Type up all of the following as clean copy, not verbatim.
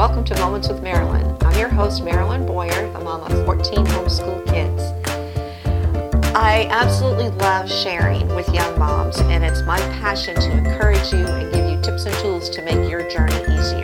Welcome to Moments with Marilyn. I'm your host, Marilyn Boyer, the mom of 14 homeschool kids. I absolutely love sharing with young moms, and it's my passion to encourage you and give you tips and tools to make your journey easier.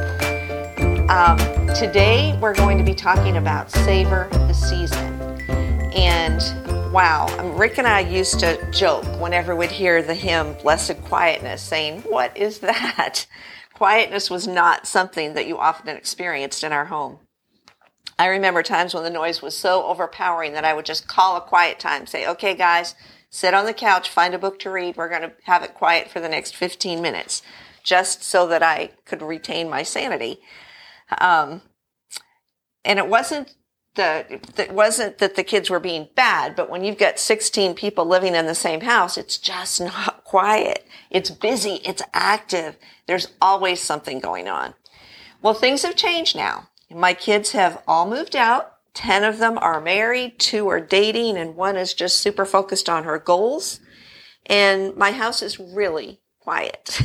Today, we're going to be talking about Savor the Season. And wow, Rick and I used to joke whenever we'd hear the hymn, Blessed Quietness, saying, what is that? Quietness was not something that you often experienced in our home. I remember times when the noise was so overpowering that I would just call a quiet time, say, okay, guys, sit on the couch, find a book to read. We're going to have it quiet for the next 15 minutes, just so that I could retain my sanity. And it wasn't that the kids were being bad, but when you've got 16 people living in the same house, it's just not quiet. It's busy. It's active. There's always something going on. Well, things have changed now. My kids have all moved out. 10 of them are married, 2 are dating, and 1 is just super focused on her goals. And my house is really quiet.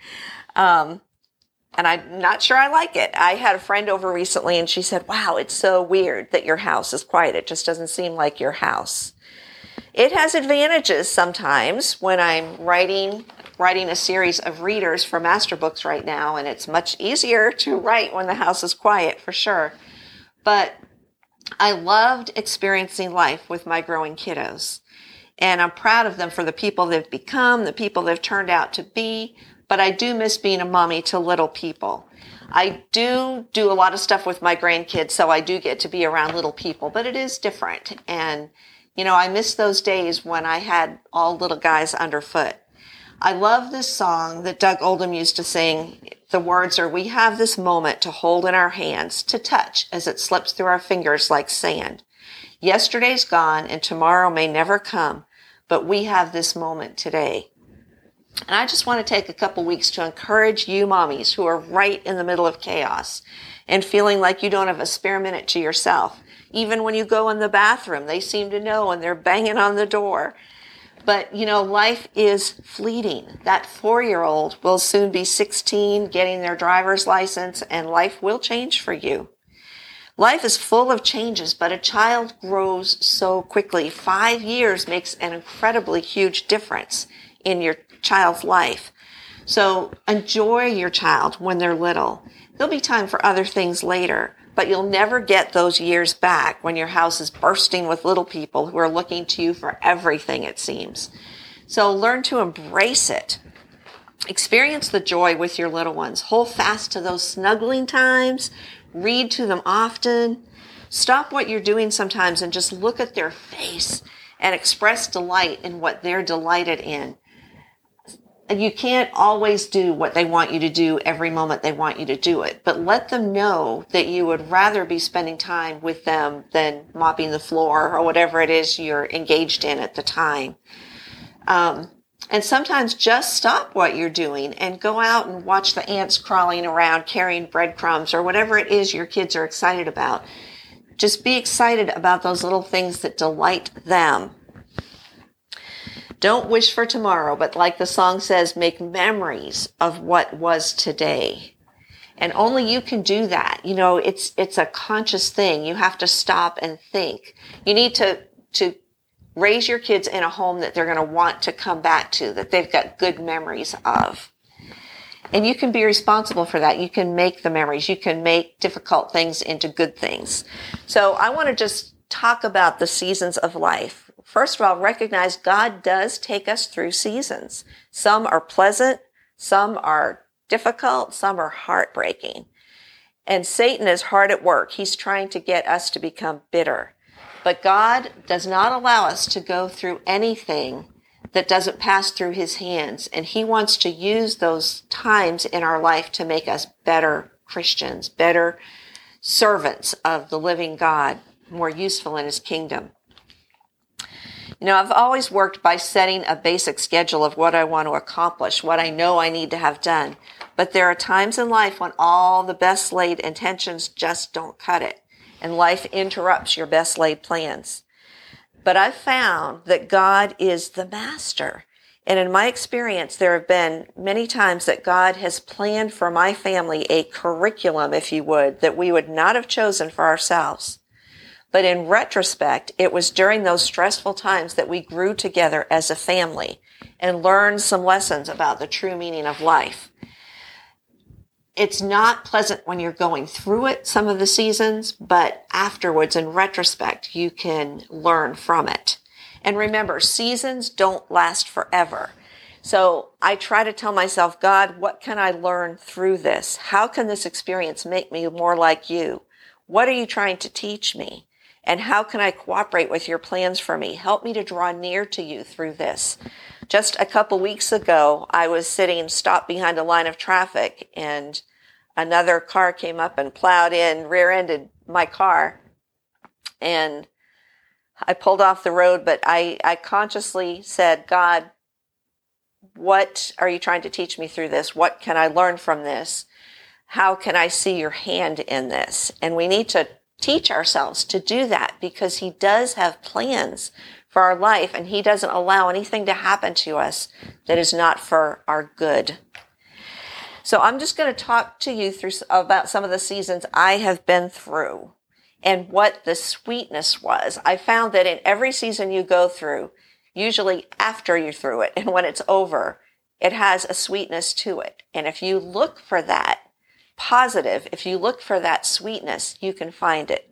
And I'm not sure I like it. I had a friend over recently and she said, wow, it's so weird that your house is quiet. It just doesn't seem like your house. It has advantages sometimes when I'm writing a series of readers for Master Books right now, and it's much easier to write when the house is quiet for sure. But I loved experiencing life with my growing kiddos. And I'm proud of them for the people they've become, the people they've turned out to be. But I do miss being a mommy to little people. I do a lot of stuff with my grandkids, so I do get to be around little people, but it is different. And, you know, I miss those days when I had all little guys underfoot. I love this song that Doug Oldham used to sing. The words are, we have this moment to hold in our hands, to touch as it slips through our fingers like sand. Yesterday's gone and tomorrow may never come, but we have this moment today. And I just want to take a couple weeks to encourage you mommies who are right in the middle of chaos and feeling like you don't have a spare minute to yourself. Even when you go in the bathroom, they seem to know and they're banging on the door. But, you know, life is fleeting. That 4-year-old will soon be 16, getting their driver's license, and life will change for you. Life is full of changes, but a child grows so quickly. 5 years makes an incredibly huge difference in your child's life. So enjoy your child when they're little. There'll be time for other things later, but you'll never get those years back when your house is bursting with little people who are looking to you for everything, it seems. So learn to embrace it. Experience the joy with your little ones. Hold fast to those snuggling times. Read to them often. Stop what you're doing sometimes and just look at their face and express delight in what they're delighted in. You can't always do what they want you to do every moment they want you to do it, but let them know that you would rather be spending time with them than mopping the floor or whatever it is you're engaged in at the time. And sometimes just stop what you're doing and go out and watch the ants crawling around carrying breadcrumbs or whatever it is your kids are excited about. Just be excited about those little things that delight them. Don't wish for tomorrow, but like the song says, make memories of what was today. And only you can do that. You know, it's a conscious thing. You have to stop and think. You need to raise your kids in a home that they're going to want to come back to, that they've got good memories of. And you can be responsible for that. You can make the memories. You can make difficult things into good things. So I want to just talk about the seasons of life. First of all, recognize God does take us through seasons. Some are pleasant, some are difficult, some are heartbreaking. And Satan is hard at work. He's trying to get us to become bitter. But God does not allow us to go through anything that doesn't pass through his hands. And he wants to use those times in our life to make us better Christians, better servants of the living God, more useful in his kingdom. You know, I've always worked by setting a basic schedule of what I want to accomplish, what I know I need to have done. But there are times in life when all the best laid intentions just don't cut it, and life interrupts your best laid plans. But I've found that God is the master, And in my experience, there have been many times that God has planned for my family a curriculum, if you would, that we would not have chosen for ourselves. But in retrospect, it was during those stressful times that we grew together as a family and learned some lessons about the true meaning of life. It's not pleasant when you're going through it, some of the seasons, but afterwards, in retrospect, you can learn from it. And remember, seasons don't last forever. So I try to tell myself, God, what can I learn through this? How can this experience make me more like you? What are you trying to teach me? And how can I cooperate with your plans for me? Help me to draw near to you through this. Just a couple weeks ago, I was sitting stopped behind a line of traffic, and another car came up and plowed in, rear-ended my car. And I pulled off the road, but I consciously said, God, what are you trying to teach me through this? What can I learn from this? How can I see your hand in this? And we need to teach ourselves to do that, because he does have plans for our life, and he doesn't allow anything to happen to us that is not for our good. So I'm just going to talk to you about some of the seasons I have been through and what the sweetness was. I found that in every season you go through, usually after you're through it and when it's over, it has a sweetness to it. And if you look for that positive, if you look for that sweetness, you can find it.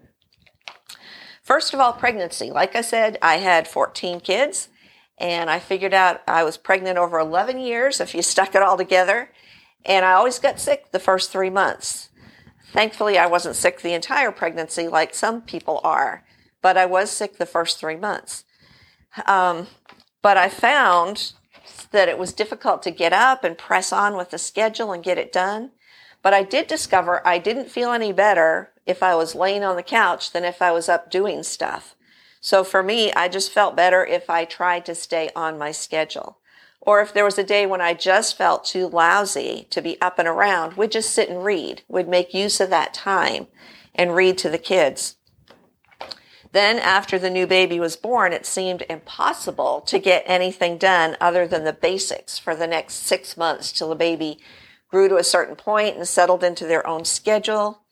First of all, pregnancy. Like I said, I had 14 kids, and I figured out I was pregnant over 11 years if you stuck it all together. And I always got sick the first 3 months. Thankfully, I wasn't sick the entire pregnancy like some people are, but I was sick the first 3 months. But I found that it was difficult to get up and press on with the schedule and get it done. But I did discover I didn't feel any better if I was laying on the couch than if I was up doing stuff. So for me, I just felt better if I tried to stay on my schedule. Or if there was a day when I just felt too lousy to be up and around, we'd just sit and read. We'd make use of that time and read to the kids. Then after the new baby was born, it seemed impossible to get anything done other than the basics for the next 6 months till the baby grew to a certain point and settled into their own schedule.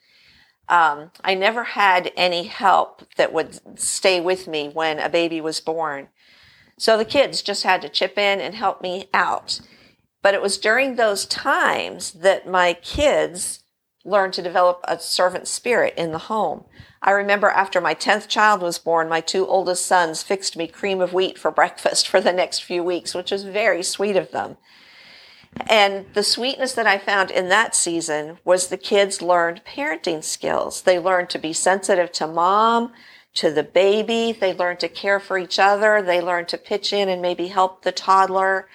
I never had any help that would stay with me when a baby was born. So the kids just had to chip in and help me out. But it was during those times that my kids learned to develop a servant spirit in the home. I remember after my 10th child was born, my 2 oldest sons fixed me cream of wheat for breakfast for the next few weeks, which was very sweet of them. And the sweetness that I found in that season was the kids learned parenting skills. They learned to be sensitive to mom, to the baby. They learned to care for each other. They learned to pitch in and maybe help the toddler,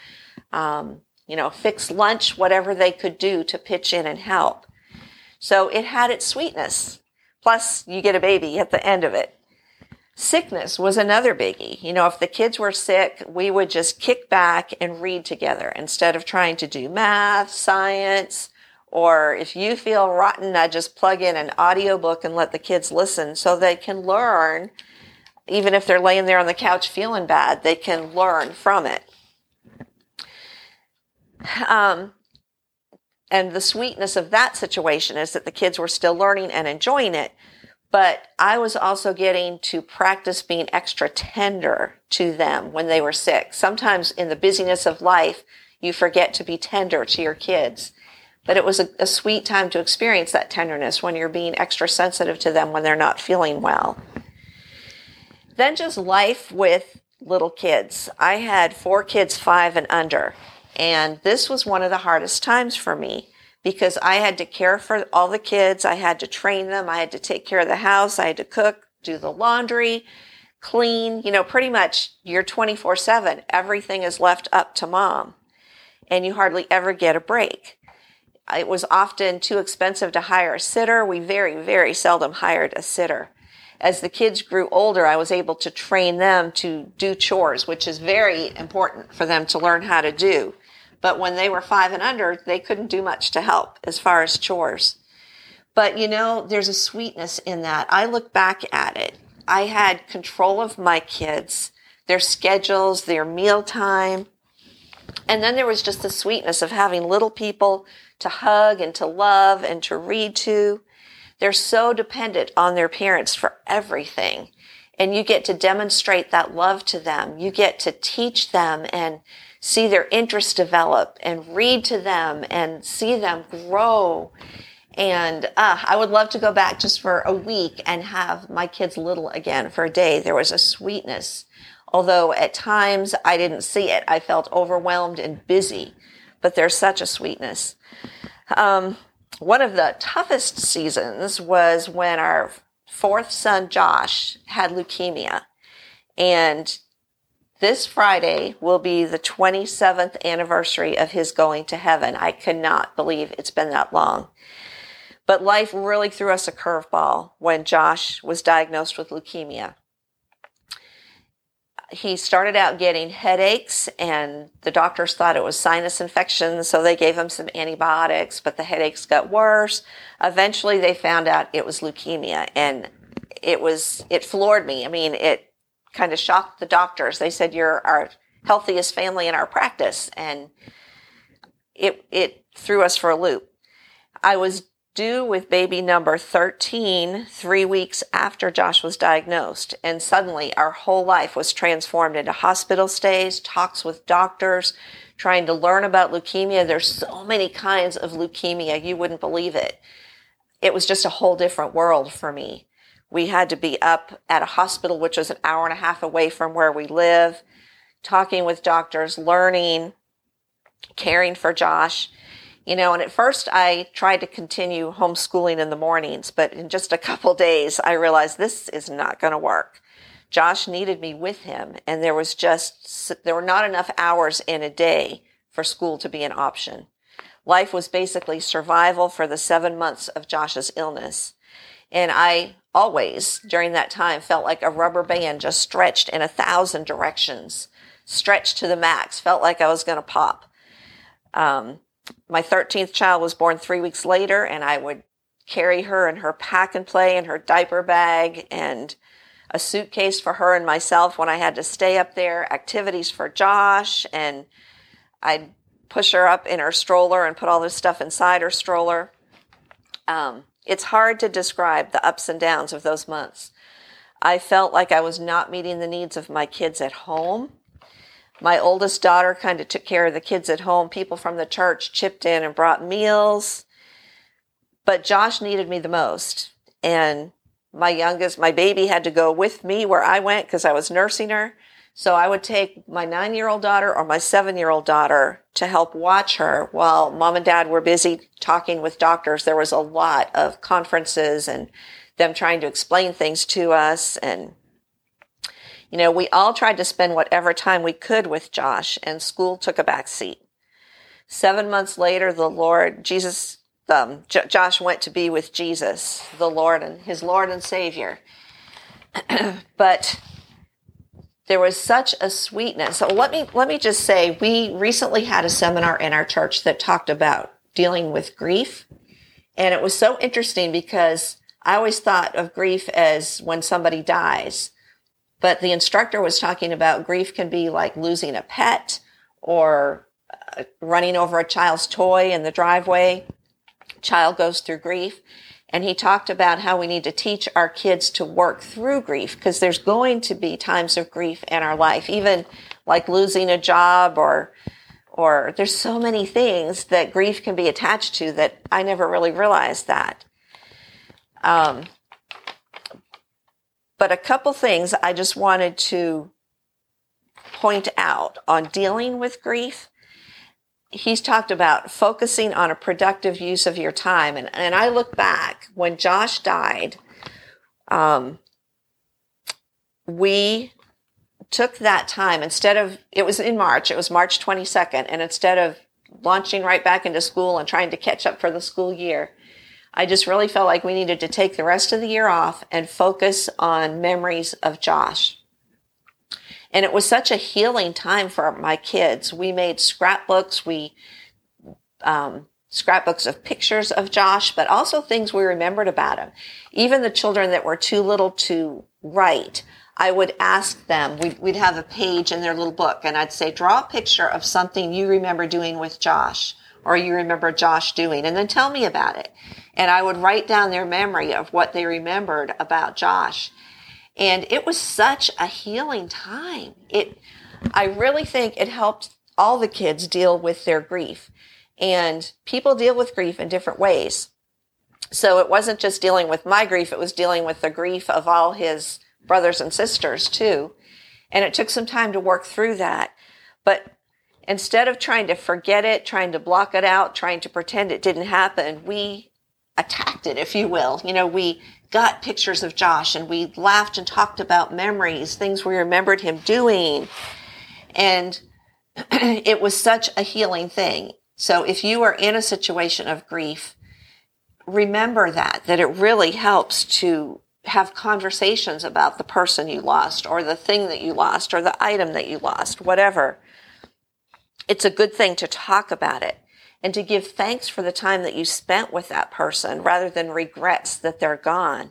fix lunch, whatever they could do to pitch in and help. So it had its sweetness. Plus, you get a baby at the end of it. Sickness was another biggie. If the kids were sick, we would just kick back and read together instead of trying to do math, science, or if you feel rotten, I just plug in an audiobook and let the kids listen so they can learn. Even if they're laying there on the couch feeling bad, they can learn from it. And the sweetness of that situation is that the kids were still learning and enjoying it. But I was also getting to practice being extra tender to them when they were sick. Sometimes in the busyness of life, you forget to be tender to your kids. But it was a sweet time to experience that tenderness when you're being extra sensitive to them when they're not feeling well. Then just life with little kids. I had 4 kids, 5 and under. And this was one of the hardest times for me, because I had to care for all the kids. I had to train them. I had to take care of the house. I had to cook, do the laundry, clean. Pretty much you're 24/7. Everything is left up to mom, and you hardly ever get a break. It was often too expensive to hire a sitter. We very, very seldom hired a sitter. As the kids grew older, I was able to train them to do chores, which is very important for them to learn how to do. But when they were 5 and under, they couldn't do much to help as far as chores. But, there's a sweetness in that. I look back at it. I had control of my kids, their schedules, their mealtime. And then there was just the sweetness of having little people to hug and to love and to read to. They're so dependent on their parents for everything. And you get to demonstrate that love to them. You get to teach them and see their interests develop and read to them and see them grow. And I would love to go back just for a week and have my kids little again for a day. There was a sweetness. Although at times I didn't see it. I felt overwhelmed and busy. But there's such a sweetness. One of the toughest seasons was when our fourth son, Josh, had leukemia. And this Friday will be the 27th anniversary of his going to heaven. I cannot believe it's been that long. But life really threw us a curveball when Josh was diagnosed with leukemia. He started out getting headaches, and the doctors thought it was sinus infection, so they gave him some antibiotics, but the headaches got worse. Eventually, they found out it was leukemia, and it floored me. I mean, it kind of shocked the doctors. They said, "You're our healthiest family in our practice," and it threw us for a loop. I was due with baby number 13 3 weeks after Josh was diagnosed. And suddenly our whole life was transformed into hospital stays, talks with doctors, trying to learn about leukemia. There's so many kinds of leukemia. You wouldn't believe it. It was just a whole different world for me. We had to be up at a hospital, which was an hour and a half away from where we live, talking with doctors, learning, caring for Josh. And at first I tried to continue homeschooling in the mornings, but in just a couple days I realized this is not going to work. Josh needed me with him, and there were not enough hours in a day for school to be an option. Life was basically survival for the 7 months of Josh's illness. And I always, during that time, felt like a rubber band just stretched in 1,000 directions, stretched to the max, felt like I was going to pop. My 13th child was born 3 weeks later, and I would carry her in her pack and play and her diaper bag and a suitcase for her and myself when I had to stay up there, activities for Josh, and I'd push her up in her stroller and put all this stuff inside her stroller. It's hard to describe the ups and downs of those months. I felt like I was not meeting the needs of my kids at home. My oldest daughter kind of took care of the kids at home. People from the church chipped in and brought meals. But Josh needed me the most. And my baby had to go with me where I went because I was nursing her. So I would take my 9-year-old daughter or my 7-year-old daughter to help watch her while mom and dad were busy talking with doctors. There was a lot of conferences and them trying to explain things to us. And we all tried to spend whatever time we could with Josh, and school took a back seat. 7 months later, Josh went to be with Jesus, the Lord and his Lord and Savior. But there was such a sweetness. So let me just say, we recently had a seminar in our church that talked about dealing with grief, and it was so interesting because I always thought of grief as when somebody dies. But the instructor was talking about grief can be like losing a pet or running over a child's toy in the driveway. Child goes through grief. And he talked about how we need to teach our kids to work through grief because there's going to be times of grief in our life, even like losing a job or there's so many things that grief can be attached to that I never really realized that. But a couple things I just wanted to point out on dealing with grief. He's talked about focusing on a productive use of your time. And I look back when Josh died, we took that time it was in March, it was March 22nd. And instead of launching right back into school and trying to catch up for the school year, I just really felt like we needed to take the rest of the year off and focus on memories of Josh. And it was such a healing time for my kids. We made scrapbooks. Scrapbooks of pictures of Josh, but also things we remembered about him. Even the children that were too little to write, I would ask them, we'd have a page in their little book, and I'd say, draw a picture of something you remember doing with Josh, or you remember Josh doing, and then tell me about it. And I would write down their memory of what they remembered about Josh. And it was such a healing time. I really think it helped all the kids deal with their grief. And people deal with grief in different ways. So it wasn't just dealing with my grief, it was dealing with the grief of all his brothers and sisters too. And it took some time to work through that. But instead of trying to forget it, trying to block it out, trying to pretend it didn't happen, we attacked it, if you will. We got pictures of Josh and we laughed and talked about memories, things we remembered him doing. And it was such a healing thing. So if you are in a situation of grief, remember that it really helps to have conversations about the person you lost or the thing that you lost or the item that you lost, whatever. It's a good thing to talk about it and to give thanks for the time that you spent with that person rather than regrets that they're gone.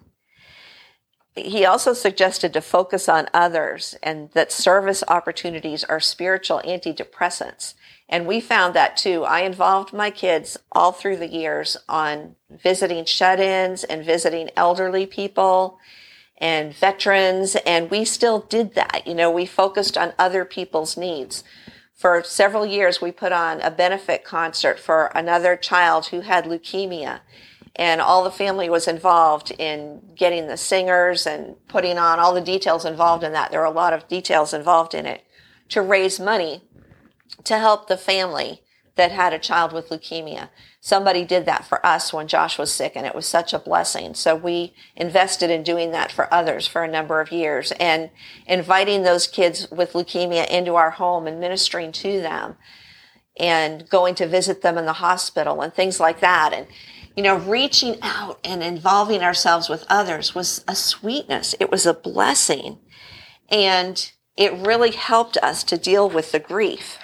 He also suggested to focus on others and that service opportunities are spiritual antidepressants. And we found that too. I involved my kids all through the years on visiting shut-ins and visiting elderly people and veterans. And we still did that. We focused on other people's needs. For several years, we put on a benefit concert for another child who had leukemia. And all the family was involved in getting the singers and putting on all the details involved in that. There were a lot of details involved in it to raise money to help the family that had a child with leukemia. Somebody did that for us when Josh was sick, and it was such a blessing. So we invested in doing that for others for a number of years and inviting those kids with leukemia into our home and ministering to them and going to visit them in the hospital and things like that. And reaching out and involving ourselves with others was a sweetness. It was a blessing. And it really helped us to deal with the grief.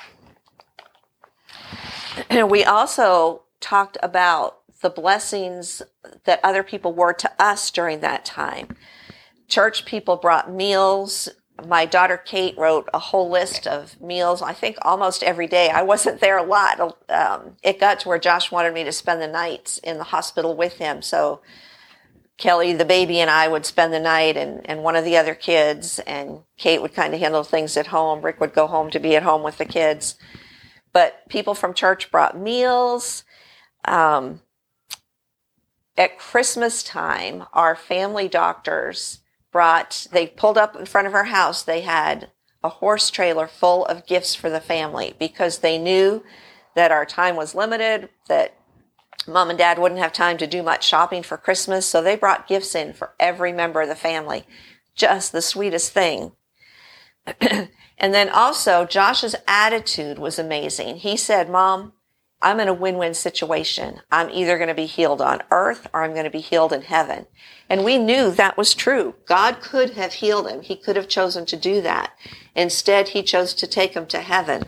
We also talked about the blessings that other people were to us during that time. Church people brought meals. My daughter Kate wrote a whole list of meals, I think almost every day. I wasn't there a lot. It got to where Josh wanted me to spend the nights in the hospital with him. So Kelly, the baby, and I would spend the night and one of the other kids, and Kate would kind of handle things at home. Rick would go home to be at home with the kids. But people from church brought meals. At Christmas time, our family doctors they pulled up in front of our house. They had a horse trailer full of gifts for the family because they knew that our time was limited, that Mom and Dad wouldn't have time to do much shopping for Christmas. So they brought gifts in for every member of the family. Just the sweetest thing. And then also Josh's attitude was amazing. He said, Mom, I'm in a win-win situation. I'm either going to be healed on earth or I'm going to be healed in heaven. And we knew that was true. God could have healed him. He could have chosen to do that. Instead, he chose to take him to heaven.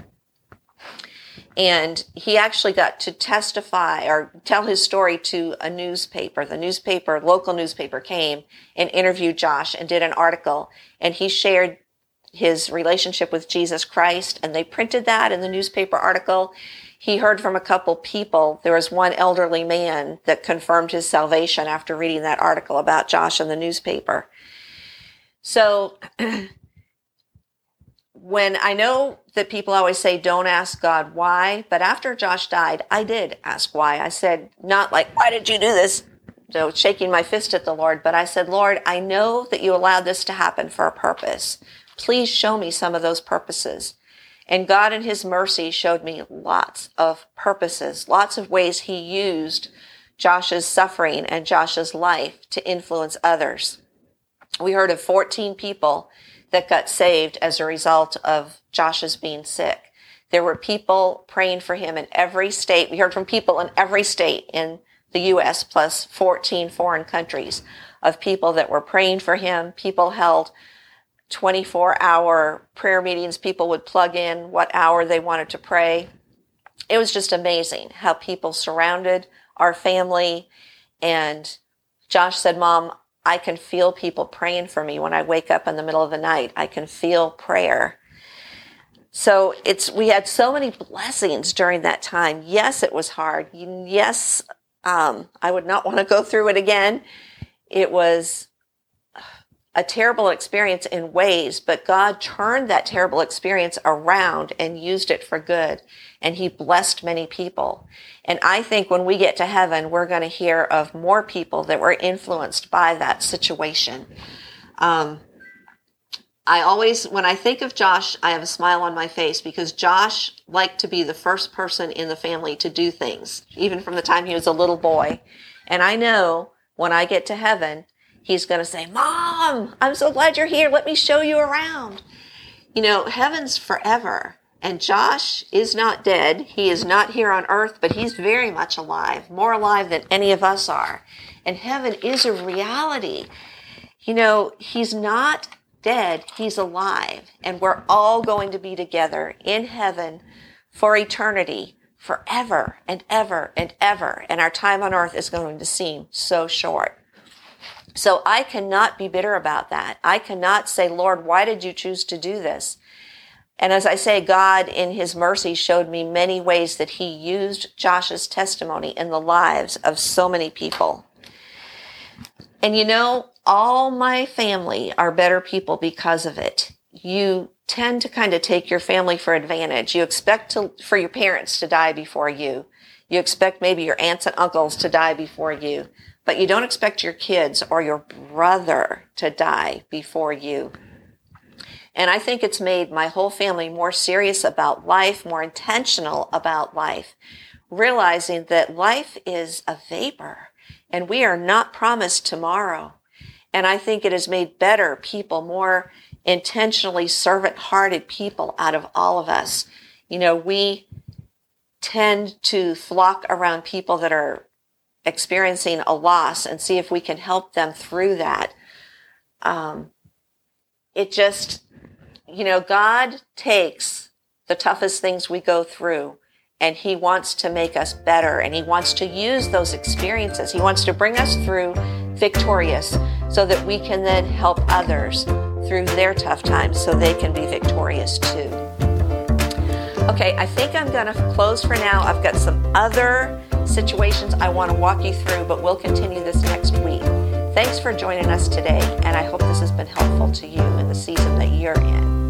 And he actually got to testify or tell his story to a newspaper. The local newspaper came and interviewed Josh and did an article. And he shared his relationship with Jesus Christ. And they printed that in the newspaper article. He heard from a couple people. There was one elderly man that confirmed his salvation after reading that article about Josh in the newspaper. So when I know that people always say, don't ask God why, but after Josh died, I did ask why. I said, not like, why did you do this? So shaking my fist at the Lord, but I said, Lord, I know that you allowed this to happen for a purpose. Please show me some of those purposes. And God in his mercy showed me lots of purposes, lots of ways he used Josh's suffering and Josh's life to influence others. We heard of 14 people that got saved as a result of Josh's being sick. There were people praying for him in every state. We heard from people in every state in the U.S. plus 14 foreign countries of people that were praying for him. People held 24-hour prayer meetings. People would plug in what hour they wanted to pray. It was just amazing how people surrounded our family. And Josh said, Mom, I can feel people praying for me when I wake up in the middle of the night. I can feel prayer. So we had so many blessings during that time. Yes, it was hard. Yes, I would not want to go through it again. It was a terrible experience in ways, but God turned that terrible experience around and used it for good. And he blessed many people. And I think when we get to heaven, we're going to hear of more people that were influenced by that situation. When I think of Josh, I have a smile on my face because Josh liked to be the first person in the family to do things, even from the time he was a little boy. And I know when I get to heaven, he's going to say, Mom, I'm so glad you're here. Let me show you around. You know, heaven's forever. And Josh is not dead. He is not here on earth, but he's very much alive, more alive than any of us are. And heaven is a reality. You know, he's not dead. He's alive. And we're all going to be together in heaven for eternity, forever and ever and ever. And our time on earth is going to seem so short. So I cannot be bitter about that. I cannot say, Lord, why did you choose to do this? And as I say, God in his mercy showed me many ways that he used Josh's testimony in the lives of so many people. And you know, all my family are better people because of it. You tend to kind of take your family for advantage. You expect for your parents to die before you. You expect maybe your aunts and uncles to die before you. But you don't expect your kids or your brother to die before you. And I think it's made my whole family more serious about life, more intentional about life, realizing that life is a vapor and we are not promised tomorrow. And I think it has made better people, more intentionally servant-hearted people out of all of us. You know, we tend to flock around people that are experiencing a loss and see if we can help them through that. You know, God takes the toughest things we go through and he wants to make us better and he wants to use those experiences. He wants to bring us through victorious so that we can then help others through their tough times so they can be victorious too. Okay, I think I'm going to close for now. I've got some other situations I want to walk you through, but we'll continue this next week. Thanks for joining us today, and I hope this has been helpful to you in the season that you're in.